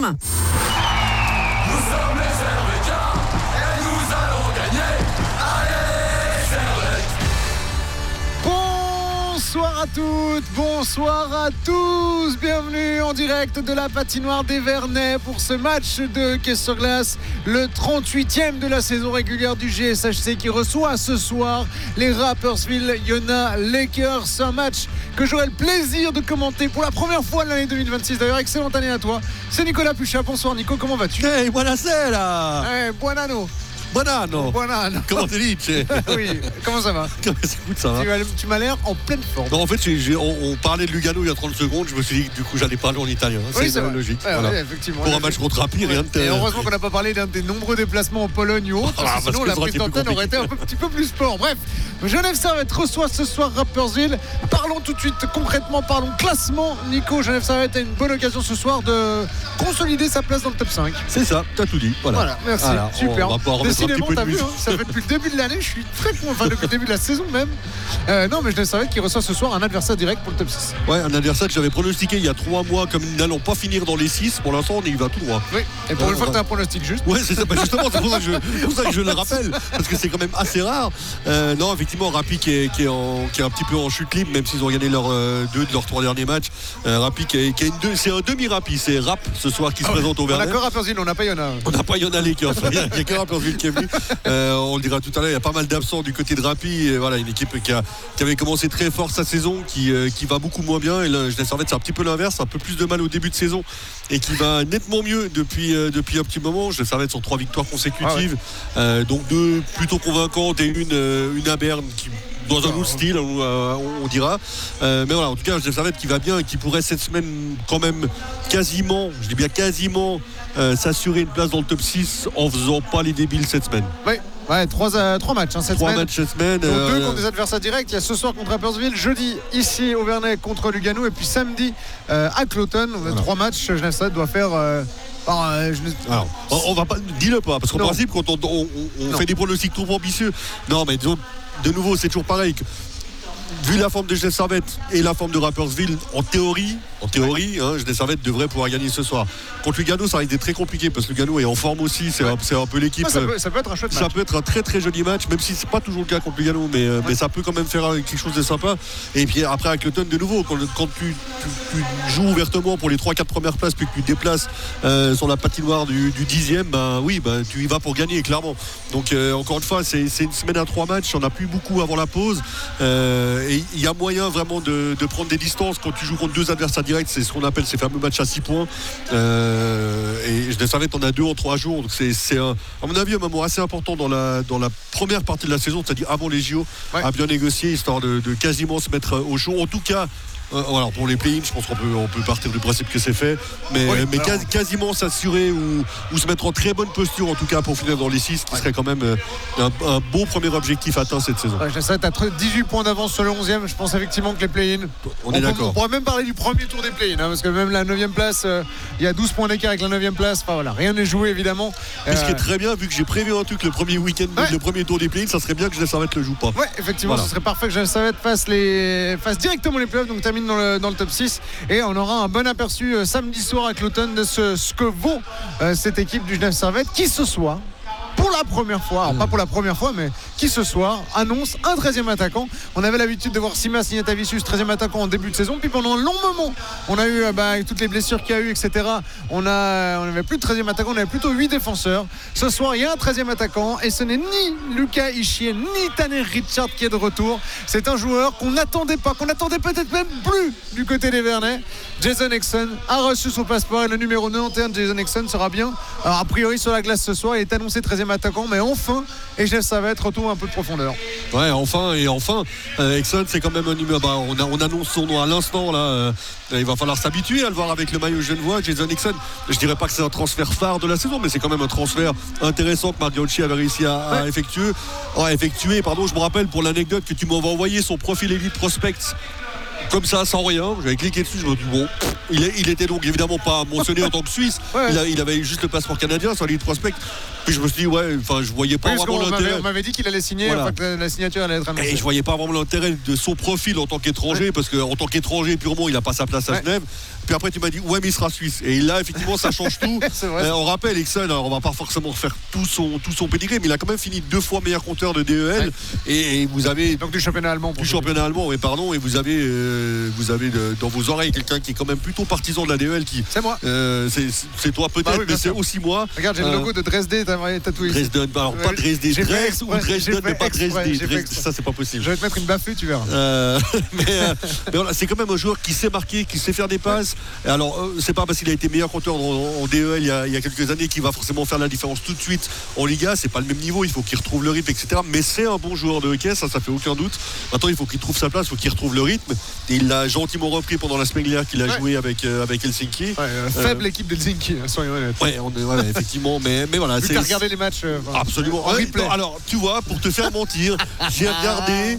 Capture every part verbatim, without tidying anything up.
Nous sommes les Servetiens et nous allons gagner. Allez, Servette! Bonsoir à toutes, bonsoir à tous, bienvenue en direct de la patinoire des Vernets pour ce match de hockey sur glace, le trente-huitième de la saison régulière du G S H C qui reçoit ce soir les Rapperswil Jona Lakers. Un match que j'aurai le plaisir de commenter pour la première fois de l'année deux mille vingt-six. D'ailleurs, excellente année à toi. C'est Nicolas Puchat. Bonsoir Nico, comment vas-tu? Hey, buonasera! Hey, buon anno. Bon anno! Buon anno. Comment tu dis? Oui, comment ça va? Écoute, ça va. Tu, as- tu m'as l'air en pleine forme. Non, en fait, j'ai- j'ai- on, on parlait de Lugano il y a trente secondes. Je me suis dit que du coup, j'allais parler en italien. Oui, C'est vrai. logique. Ouais, Voilà. ouais, effectivement. Pour un match contre Rapid, rien de Et heureusement qu'on n'a pas parlé d'un des nombreux déplacements en Pologne ou autre, Ah, parce que parce sinon que la ça aurait prise été plus d'antenne aurait été un peu- petit peu plus sport. Bref, Genève Servette reçoit ce soir Rapperswil. Parlons tout de suite concrètement, parlons classement. Nico, Genève Servette a une bonne occasion ce soir de consolider sa place dans le top cinq. C'est ça, t'as tout dit. Voilà, Voilà, merci, Voilà, super. On va pouvoir remettre un Décidément, petit peu t'as de vu, musique. hein, ça fait depuis le début de l'année, je suis très content, enfin depuis le début de la saison même. Euh, non, mais Genève Servette qui reçoit ce soir un adversaire direct pour le top six. Ouais, un adversaire que j'avais pronostiqué il y a trois mois comme n'allant pas finir dans les six. Pour l'instant, on y va tout droit. Oui, et pour Ouais, une fois ouais. que t'as un pronostic juste. Ouais, c'est ça. Bah, justement, c'est pour ça que je, c'est pour ça que je le rappelle, parce que c'est quand même assez rare. Euh, non, effectivement, Rapid qui est, qui, est en- qui est un petit peu en chute libre, même s'ils ont gagné leurs euh, deux de leurs trois derniers matchs. Euh, Rapid qui, est, qui est une deux- c'est un demi-Rapid, c'est Rap ce soir qui se présente au On a Vernet. que Rapperswil, on n'a pas Yona. On n'a pas Yona Lakers, il n'y a, il y a que Rapperswil qui est venu. Euh, on le dira tout à l'heure, il y a pas mal d'absents du côté de Rapid. Et voilà, une équipe qui, a, qui avait commencé très fort sa saison, qui, euh, qui va beaucoup moins bien. Et là, Genève Servette, c'est un petit peu l'inverse, un peu plus de mal au début de saison et qui va nettement mieux depuis, euh, depuis un petit moment. Genève Servette sur trois victoires consécutives, euh, donc deux plutôt convaincantes et une, euh, une à Berne qui dans un autre style, on, euh, on dira. Euh, mais voilà, en tout cas, Genève Servette qui va bien et qui pourrait cette semaine quand même quasiment, je dis bien quasiment, euh, s'assurer une place dans le top six en faisant pas les débiles cette semaine. Oui, ouais, trois, euh, trois matchs hein, cette Trois semaine. matchs cette semaine. Donc euh, deux contre des adversaires directs. Il y a ce soir contre Rapperswil, jeudi ici au Vernet contre Lugano et puis samedi euh, à Cloton. On a Voilà. trois matchs. Genève Servette doit faire. Euh, par, euh, je- Alors, on, on va pas, dis-le pas, parce qu'en Non. principe, quand on, on- on Non. fait des pronostics trop ambitieux, non, mais disons, de nouveau, c'est toujours pareil. que- Vu la forme de Genève Servette et la forme de Rapperswil, en théorie, en théorie, hein, Genève Servette devrait pouvoir gagner ce soir. Contre Lugano, ça risque d'être très compliqué parce que Lugano est en forme aussi. C'est, Ouais. un, c'est un peu l'équipe. Ah, ça, euh, peut, ça peut être un chouette Ça match. peut être un très très joli match, même si c'est pas toujours le cas contre Lugano, mais, euh, mais ça peut quand même faire euh, quelque chose de sympa. Et puis après avec le ton de nouveau, quand, quand tu, tu- tu joues ouvertement pour les trois quatre premières places, puis que tu te déplaces euh, sur la patinoire du, du dixième, ben oui, ben, tu y vas pour gagner clairement. Donc euh, encore une fois, c'est, c'est une semaine à trois matchs, on n'a plus beaucoup avant la pause. Euh, et il y a moyen vraiment de, de prendre des distances quand tu joues contre deux adversaires directs, c'est ce qu'on appelle ces fameux matchs à six points. Euh, et je savais qu'on a deux en trois jours, donc c'est, c'est un, à mon avis un moment assez important dans la, dans la première partie de la saison, c'est-à-dire avant les J O, Ouais. à bien négocier histoire de, de quasiment se mettre au chaud. En tout cas, euh, voilà, pour les play-ins, je pense qu'on peut, on peut partir du principe que c'est fait, mais, Oui, mais alors- quasi- quasiment s'assurer ou, ou se mettre en très bonne posture en tout cas pour finir dans les six, qui serait quand même euh, un, un beau premier objectif atteint cette saison. Ouais, Genève Servette a dix-huit points d'avance sur le onzième. Je pense effectivement que les play-in. On est peut- d'accord. On pourrait même parler du premier tour des play-in, hein, parce que même la neuvième place, euh, il y a douze points d'écart avec la neuvième place. Enfin voilà, rien n'est joué évidemment. Mais ce qui Euh, est très bien, vu que j'ai prévu un truc le premier week-end, Ouais. le premier tour des play-ins, ça serait bien que Genève Servette le joue pas. Ouais, effectivement, Voilà. ce serait parfait que Genève Servette fasse, les... fasse directement les playoffs, donc termine dans le, dans le top six. Et on aura un bon aperçu euh, samedi soir avec l'automne de ce, ce que vaut euh, cette équipe du Genève Servette qui ce soir, pour la première fois, alors pas pour la première fois, mais qui ce soir annonce un treizième attaquant. On avait l'habitude de voir Simas Ignatavicius, treizième attaquant en début de saison. Puis pendant un long moment, on a eu, euh, bah, avec toutes les blessures qu'il y a eu, et cetera, on a, on n'avait plus de treizième attaquant, on avait plutôt huit défenseurs. Ce soir, il y a un treizième attaquant et ce n'est ni Lucas Ishii ni Tanner Richard qui est de retour. C'est un joueur qu'on n'attendait pas, qu'on n'attendait peut-être même plus du côté des Vernets. Jason Exon a reçu son passeport et le numéro quatre-vingt-onze de Jason Exon sera bien. Alors, a priori, sur la glace ce soir, il est annoncé treizième attaquant, mais enfin, et Genève Servette retrouve un peu de profondeur. Ouais, enfin et enfin, euh, Exxon c'est quand même un numéro. Bah, on, a- on annonce son nom à l'instant là. euh, il va falloir s'habituer à le voir avec le maillot genevois. Jason Exxon, je dirais pas que c'est un transfert phare de la saison, mais c'est quand même un transfert intéressant que Mardiolci avait réussi à, à Ouais. effectuer. Ouais, effectuer, pardon, je me rappelle pour l'anecdote que tu m'avais envoyé son profil Elite Prospect. Comme ça, sans rien, j'avais cliqué dessus, je me dis bon, il, est- il était donc évidemment pas mentionné en tant que Suisse, Ouais. il, a- il avait juste le passeport canadien sur l'Elite Prospect. Puis je me suis dit ouais, enfin je voyais pas Oui, parce vraiment qu'on m'avait, l'intérêt. on m'avait dit qu'il allait signer, Voilà. enfin que la, la signature allait être annoncée. Et je voyais pas vraiment l'intérêt de son profil en tant qu'étranger, Ouais. parce qu'en tant qu'étranger purement, il n'a pas sa place à Ouais. Genève. Puis après, tu m'as dit, ouais, mais il sera suisse. Et là, effectivement, ça change tout. C'est vrai. Euh, on rappelle, Exxon, alors on va pas forcément faire tout son, tout son pédigré, mais il a quand même fini deux fois meilleur compteur de D E L. Ouais. Et, et vous avez. Donc du championnat allemand. Pour Du celui. championnat allemand, oui, pardon, et vous avez, euh, vous avez de- dans vos oreilles quelqu'un qui est quand même plutôt partisan de la D E L. Qui, C'est moi. euh, c'est, c'est toi peut-être, Bah oui, bien mais c'est sûr. aussi moi. Regarde, j'ai Euh, le logo de Dresde tatoué ici. Dresden, alors pas Ouais, Dresden, j'ai fait Dresde exprès, ou Dresden, j'ai fait mais pas exprès, Dresden. j'ai fait Dresden, exprès. ça c'est pas possible. Je vais te mettre une baffue, tu verras. Euh, mais, euh, mais voilà, c'est quand même un joueur qui sait marquer, qui sait faire des passes. Et alors, euh, c'est pas parce qu'il a été meilleur compteur en, en D E L il y, a, il y a quelques années qu'il va forcément faire la différence tout de suite en Liga. C'est pas le même niveau, il faut qu'il retrouve le rythme, et cetera. Mais c'est un bon joueur de hockey, ça, ça fait aucun doute. Maintenant, il faut qu'il trouve sa place, il faut qu'il retrouve le rythme. Et il l'a gentiment repris pendant la semaine dernière qu'il a Ouais. joué avec, euh, avec Helsinki. Ouais, euh, faible équipe d'Helsinki, hein, soyons honnêtes. Ouais, on est, ouais, effectivement, mais, mais voilà. Vu que c'est- t'as regardé les matchs. euh, enfin, Absolument. En Ouais, replay. non, alors, tu vois, pour te faire mentir, j'ai regardé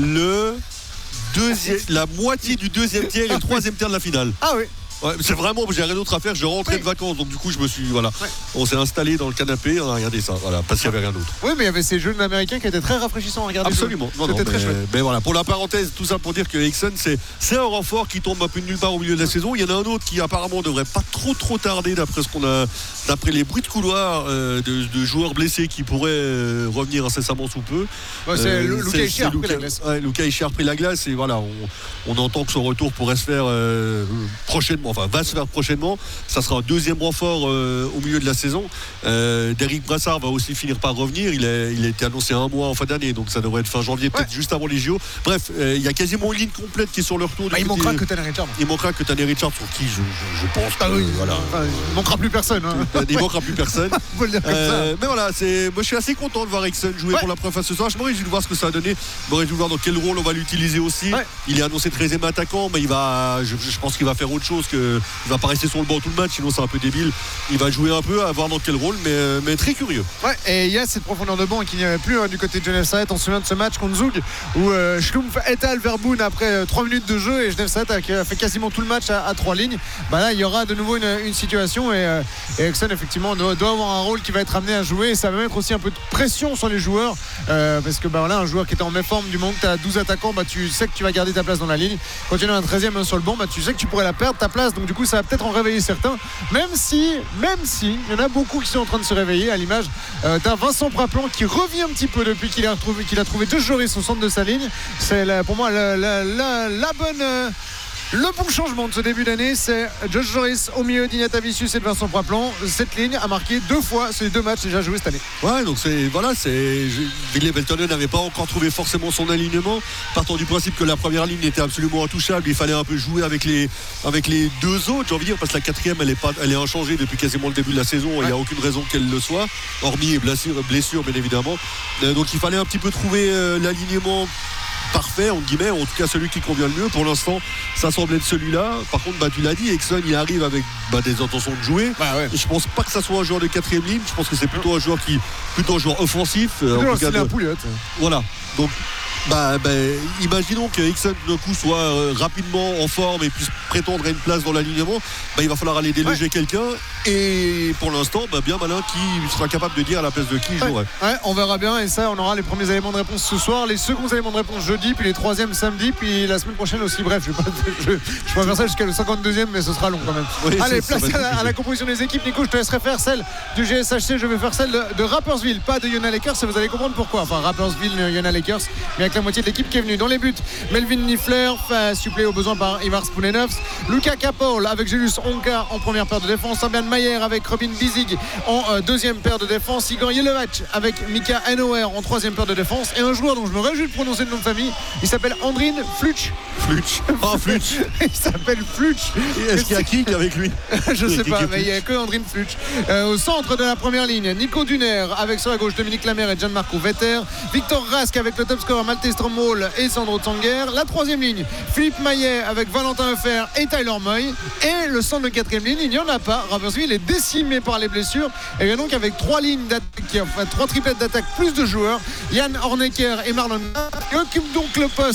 le deuxième, la moitié du deuxième tiers et le troisième tiers de la finale. Ah oui. Ouais, c'est vraiment, j'ai rien d'autre à faire, je rentrais Oui. de vacances, donc du coup, je me suis, voilà, Ouais. on s'est installé dans le canapé, on a regardé ça, voilà, parce qu'il n'y avait rien d'autre. Oui, mais il y avait ces jeux américains qui étaient très rafraîchissants à regarder. Absolument. Non, non, C'était mais, très chouette. mais voilà, pour la parenthèse, tout ça pour dire que Exxon, c'est, c'est un renfort qui tombe un peu de nulle part au milieu de la saison. Il y en a un autre qui apparemment devrait pas trop trop tarder d'après ce qu'on a, d'après les bruits de couloir euh, de, de joueurs blessés qui pourraient euh, revenir incessamment sous peu. Ouais, c'est Euh, Lu- Luca c'est- Ishii a c'est repris la Luca- glace. ouais, Luca Ishii a repris la glace et voilà, on, on entend que son retour pourrait se faire euh, prochainement, enfin va se faire prochainement. Ça sera un deuxième renfort euh, au milieu de la saison. Euh, Derrick Brassard va aussi finir par revenir. Il a, il a été annoncé un mois en fin d'année, donc ça devrait être fin janvier, peut-être Ouais. juste avant les J O. Bref, euh, il y a quasiment une ligne complète qui est sur le retour. du Bah, il côté- manquera que Tanner Richard. il manquera que Tanner Richard, sur qui je, je, je pense que, Ah oui, voilà. Enfin, il manquera plus personne. Hein. Il manquera plus personne. Faut le dire comme Euh, mais voilà, c'est, moi je suis assez content de voir Exxon jouer Ouais. pour la première fois ce soir. Je m'aurais dû voir ce que ça a donné. Je m'aurais dû voir dans quel rôle on va l'utiliser aussi. Ouais. Il est annoncé treizième attaquant, mais il va, je, je pense qu'il va faire autre chose que, il va pas rester sur le banc tout le match, sinon c'est un peu débile. Il va jouer un peu, à voir dans quel rôle, mais, mais très curieux. Ouais, et il y a cette profondeur de banc qu'il n'y avait plus hein, du côté de Genève Servette. On se souvient de ce match contre Zug où euh, Schlumpf étale Verboen après trois minutes de jeu et Genève Servette a, a fait quasiment tout le match à, à trois lignes. Bah là, il y aura de nouveau une, une situation et, euh, et Exxon effectivement doit, doit avoir un rôle qui va être amené à jouer et ça va mettre aussi un peu de pression sur les joueurs euh, parce que bah voilà, un joueur qui était en méforme, du moment que tu as douze attaquants, bah tu sais que tu vas garder ta place dans la ligne. Quand tu es un treizième sur le banc, bah tu sais que tu pourrais la perdre ta place. Donc du coup, ça va peut-être en réveiller certains, même si, même si il y en a beaucoup qui sont en train de se réveiller à l'image euh, d'un Vincent Praplan qui revient un petit peu depuis qu'il a retrouvé, qu'il a trouvé deux Joris au centre de sa ligne. C'est la- pour moi la, la, la, la bonne euh, le bon changement de ce début d'année, c'est Josh Joris au milieu d'Ignata Vicius et de Vincent Praplan. Cette ligne a marqué deux fois ces deux matchs déjà joués cette année. Ouais, donc c'est voilà, c'est Ville Beltonen n'avait pas encore trouvé forcément son alignement, partant du principe que la première ligne était absolument intouchable. Il fallait un peu jouer avec les avec les deux autres, j'ai envie de dire, parce que la quatrième elle est pas, elle est inchangée depuis quasiment le début de la saison. Il n'y a aucune raison qu'elle le soit, hormis blessure, blessure bien évidemment. Euh, donc il fallait un petit peu trouver euh, l'alignement parfait, entre guillemets, en tout cas celui qui convient le mieux. Pour l'instant, ça semble être celui-là. Par contre, bah, tu l'as dit, Exxon, il arrive avec bah, des intentions de jouer. Bah ouais. Et je pense pas que ça soit un joueur de quatrième ligne. Je pense que c'est plutôt un joueur qui, plutôt un joueur offensif. euh, en Non, tout cas c'est la de- Pouliot. voilà. Donc, bah, bah, imaginons que Exxon d'un coup soit euh, rapidement en forme et puisse prétendre à une place dans l'alignement. Bah, il va falloir aller déloger quelqu'un. Et pour l'instant, bah, bien malin qui sera capable de dire à la place de qui il Ouais. jouerait. Ouais, on verra bien et ça on aura les premiers éléments de réponse ce soir, les seconds éléments de réponse jeudi, puis les troisièmes samedi, puis la semaine prochaine aussi. Bref, je vais pas, je, je vais faire ça jusqu'à le cinquante-deuxième, mais ce sera long quand même. Oui, Allez, ça- ça place va à être la, à la compliqué. composition des équipes. Nico, je te laisserai faire celle du G S H C, je vais faire celle de, de Rapperswil, pas de Yona Lakers, et vous allez comprendre pourquoi. Enfin, Rapperswil, Yona Lakers, mais avec la moitié de l'équipe qui est venue. Dans les buts, Melvin Niffler, suppléé au besoin par Ivar Spunenovs, Luca Capol avec Julius Onka en première paire de défense, Fabian Mayer avec Robin Bizig en euh, deuxième paire de défense, Igor Yelovac avec Mika Enower en troisième paire de défense, et un joueur dont je me réjouis de prononcer le nom de famille, il s'appelle Andrin Flutsch. Flutsch. Ah, Flutsch. Il s'appelle Flutsch. Est-ce qu'il y a qui avec lui? Je sais pas, Qui- mais il n'y a que Andrin Flutsch. Euh, au centre de la première ligne, Nico Duner avec sur la gauche Dominique Lamère et Gianmarco Vetter, Victor Rask avec le top scorer Malte Stromol et Sandro Tsanger. La troisième ligne, Philippe Maillet avec Valentin Heufer et Tyler Moy. Et le centre de quatrième ligne, il n'y en a pas. Rapperswil est décimé par les blessures. Et bien donc avec trois lignes d'attaque, enfin trois triplettes d'attaque plus de joueurs, Yann Hornecker et Marlon qui occupent donc le poste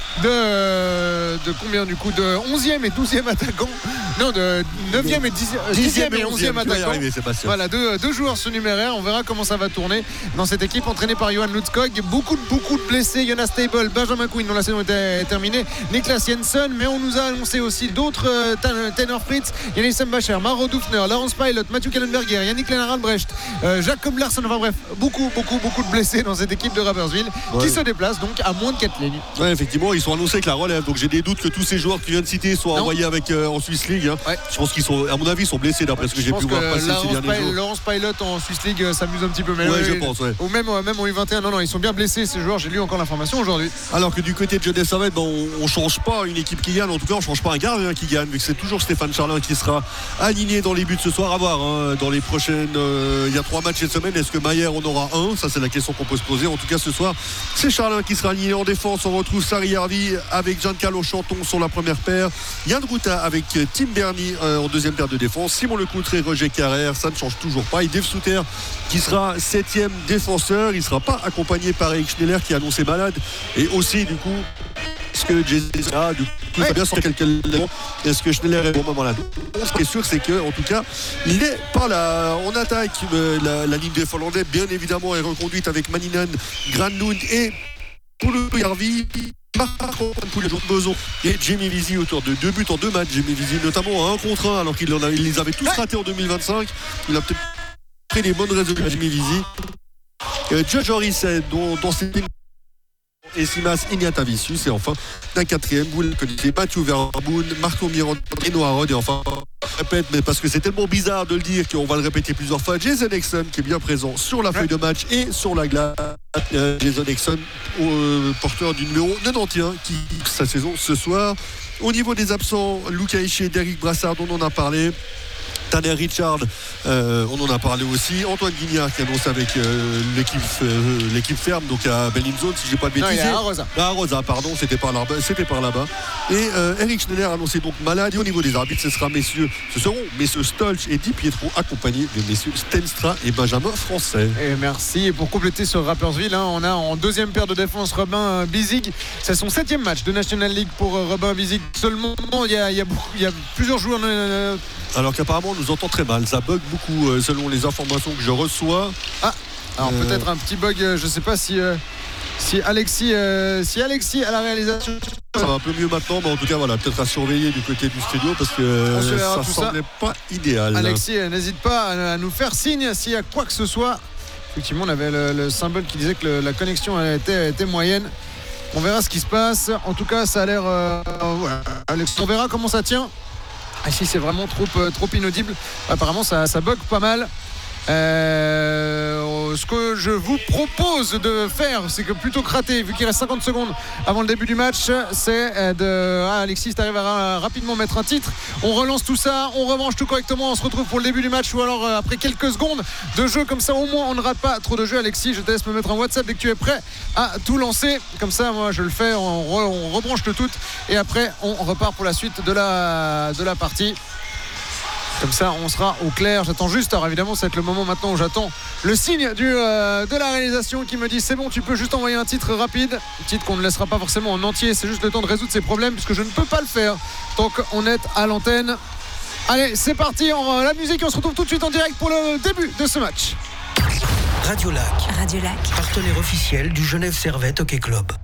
de, de combien du coup de onzième et douzième attaquant. Non, de neuvième et dixième et onzième attaquant. Arriver, voilà, deux, deux joueurs surnuméraires. On verra comment ça va tourner dans cette équipe entraînée par Johan Lutskog. Beaucoup, beaucoup de blessés. Jonas Table, Benjamin Quinn, dont la saison était terminée. Niklas Jensen, mais on nous a annoncé aussi d'autres euh, Tanner Fritz, Yannis Sembacher, Maro Dufner, Laurence Pilot, Mathieu Kallenberger, Yannick Lennart Albrecht, euh, Jacob Larsson. Enfin bref, beaucoup, beaucoup, beaucoup de blessés dans cette équipe de Rapperswil ouais. qui se déplace donc à moins de quatre lignes. Ouais, effectivement, ils sont annoncés avec la relève. Donc j'ai des doutes que tous ces joueurs que tu viens de citer soient non. envoyés avec, euh, en Swiss League. Hein. Ouais. Je pense qu'ils sont, à mon avis, ils sont blessés d'après ce que j'ai pu voir passer ces derniers jours. Laurence Pilot en Swiss League euh, s'amuse un petit peu. Mais ouais, ouais, je pense, ouais. Ou même, euh, même en U vingt et un, non, non, ils sont bien blessés ces joueurs. J'ai lu encore l'information aujourd'hui. Alors que du côté de Genève Servette, ben, on ne change pas une équipe qui gagne. En tout cas, on ne change pas un gardien qui gagne, vu que c'est toujours Stéphane Charlin qui sera aligné dans les buts ce soir. À voir, hein, dans les prochaines. Euh, il y a trois matchs cette semaine. Est-ce que Mayer en aura un? Ça, c'est la question qu'on peut se poser. En tout cas, ce soir, c'est Charlin qui sera aligné en défense. On retrouve Sari Harvey avec Giancarlo Chanton sur la première paire. Yann Routa avec Tim Berny euh, en deuxième paire de défense. Simon Lecoutre et Roger Carrère. Ça ne change toujours pas. Et Dave Souter qui sera septième défenseur. Il ne sera pas accompagné par Eric Schneller qui est annoncé malade. Et aussi, du coup, est-ce que Jason a du coup ouais. ça bien sur quelques éléments. Est-ce que Schneller est au moment là? Ce qui est sûr, c'est que en tout cas, il n'est pas là. On attaque euh, la, la ligne des Finlandais, bien évidemment, est reconduite avec Maninen, Granlund et Puljujärvi. Beson et Jamie Visi, auteur de deux buts en deux matchs. Jamie Visi notamment à un contre un alors qu'il en a, il les avait tous ratés en deux mille vingt-cinq. Il a peut-être pris les bonnes résolutions. Jamie Visi, euh, Judge Horis dont, dont c'est et Simas Ignatavicius et enfin d'un quatrième vous le connaissez, Mathieu Verboon, Marco Miranda et Noah Rod et enfin je répète mais parce que c'est tellement bizarre de le dire qu'on va le répéter plusieurs fois, Jason Exon qui est bien présent sur la feuille de match et sur la glace. euh, Jason Exon euh, porteur du numéro quatre-vingt-onze qui sa saison ce soir. Au niveau des absents, Luca Ishii, Derek Brassard on en a parlé, Tanner Richard, euh, on en a parlé aussi. Antoine Guignard qui annonce avec euh, l'équipe, euh, l'équipe ferme, donc à Bellinzone, si je n'ai pas de bêtises. Non, il y a Rosa. Ah, Rosa, pardon, c'était par là-bas. C'était par là-bas. Et euh, Eric Schneller annoncé donc malade. Et au niveau des arbitres, ce sera messieurs, ce seront messieurs Stolch et Di Pietro, accompagnés de messieurs Stenstra et Benjamin Français. Et merci. Et pour compléter sur Rapperswil, hein, on a en deuxième paire de défense Robin Bizig. C'est son septième match de National League pour euh, Robin Bizig. Seulement, il y a, il y a, beaucoup, il y a plusieurs joueurs. Euh, Alors qu'apparemment, on nous entend très mal. Ça bug beaucoup euh, selon les informations que je reçois. Ah, alors euh... peut-être un petit bug. Euh, je ne sais pas si, euh, si, Alexis, euh, si Alexis à la réalisation. Ça va un peu mieux maintenant, mais en tout cas, voilà, peut-être à surveiller du côté du studio parce que euh, ça ne semblait ça. pas idéal. Alexis, euh, n'hésite pas à, à nous faire signe s'il y a quoi que ce soit. Effectivement, on avait le, le symbole qui disait que le, la connexion était, était moyenne. On verra ce qui se passe. En tout cas, ça a l'air. Euh, voilà. On verra comment ça tient. Ici c'est vraiment trop, euh, trop inaudible. Apparemment ça, ça bug pas mal. Euh, ce que je vous propose de faire, c'est que plutôt que rater, vu qu'il reste cinquante secondes avant le début du match, c'est de ah, Alexis t'arrives à rapidement mettre un titre, on relance tout ça, on rebranche tout correctement, on se retrouve pour le début du match ou alors euh, après quelques secondes de jeu, comme ça au moins on ne rate pas trop de jeu. Alexis, je te laisse me mettre un WhatsApp dès que tu es prêt à tout lancer, comme ça moi je le fais, on, re, on rebranche le tout et après on repart pour la suite de la, de la partie. Comme ça, on sera au clair. J'attends juste. Alors évidemment, ça va être le moment maintenant où j'attends le signe du, euh, de la réalisation qui me dit c'est bon, tu peux juste envoyer un titre rapide. Un titre qu'on ne laissera pas forcément en entier. C'est juste le temps de résoudre ces problèmes puisque je ne peux pas le faire tant qu'on est à l'antenne. Allez, c'est parti. On, la musique, on se retrouve tout de suite en direct pour le début de ce match. Radio Lac. Radio Lac. Partenaire officiel du Genève Servette Hockey Club.